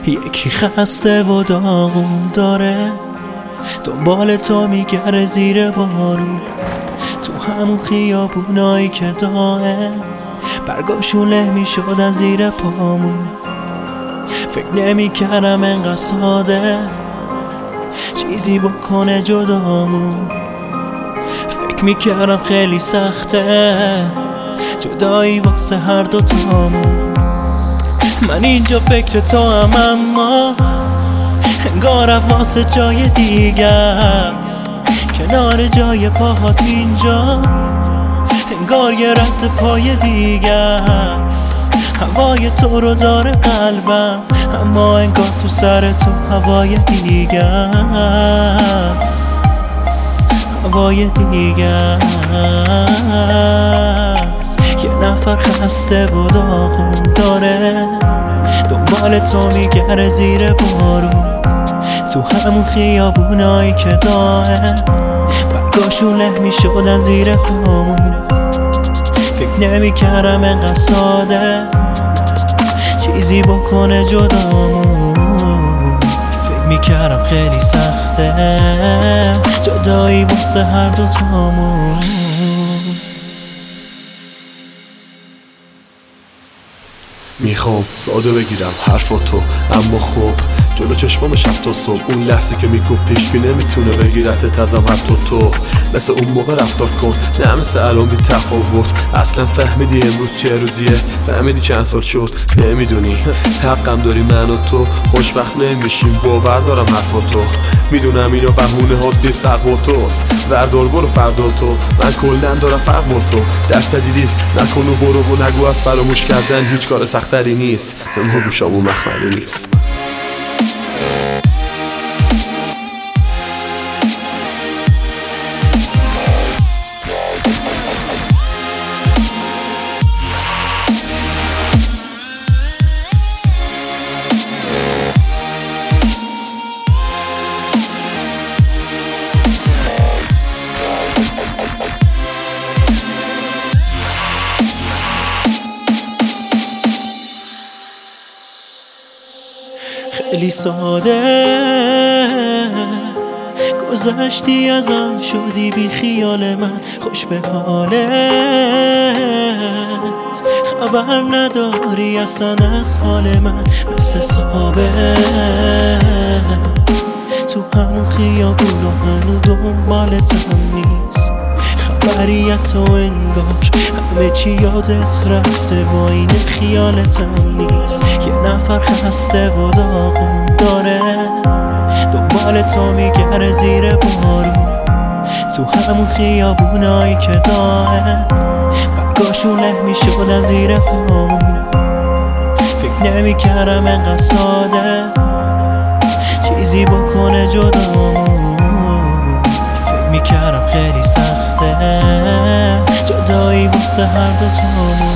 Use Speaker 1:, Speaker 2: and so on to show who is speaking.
Speaker 1: یکی خسته و داغون داره، دنبال تو میگره زیر بارون، تو همون خیابونایی که دائم برگاشون له میشدن زیر پامون. فکر نمیکردم انقدر ساده چیزی بکنه جدامون. فکر میکردم خیلی سخته جدایی واسه هر دوتامون. من اینجا فکر تو هم، اما انگار واسه جای دیگه است. کنار جای پاهات اینجا انگار یه رد پای دیگه است. هوای تو رو داره قلبم، اما انگار تو سر تو هوای دیگه است. هوای دیگه است. یه نفر خسته و داغون داره، دنبال تو میگره زیر بارون، تو همون خیابونایی که دائم برگاشون له میشدن زیر پامون. فکر نمیکردم انقدر ساده چیزی بکنه جدامون. فکر میکردم خیلی سخته جدایی واسه هر دوتامون.
Speaker 2: میخوام ساده بگیرم حرفاتو، اما خب جلو چشمام شب تا صبح اون لحظه که میگفتی هیچکی نمیتونه بگیرتت ازم حتی تو. مثل اون موقع رفتار کن، نه مثل الان بی تفاوت. اصلا فهمیدی امروز چه روزیه؟ فهمیدی چند سال شد؟ نمیدونی حقم داری من و تو خوشبخت نمیشیم، باور دارم حرفاتو. میدونم اینا بهونه ها نیست، حق با توست. وردار برو فردا تو، من کلن دارم فرق با تو. درصدی ریسک نکن و برو و نگو از فراموش کردن هیچ کار سختری نیست، اما گوشامون مخملی نیست.
Speaker 1: خیلی ساده گذشتی ازم، شدی بی خیال من، خوش به حالت. خبر نداری اصلا از حال من، مثل ثابت تو همون خیابون و هنو دنبالتم نیست. خبریت تو انگار همه چی یادت رفته و این خیالتم نیست. یه نفر خسته و داغون داره، دنبال تو میگره زیر بارون، تو همون خیابونایی که دائم برگاشون له میشدن زیر پامون. فکر نمیکردم انقدر ساده چیزی بکنه جدامون. فکر میکردم خیلی سخته جدایی واسه هر دوتامون.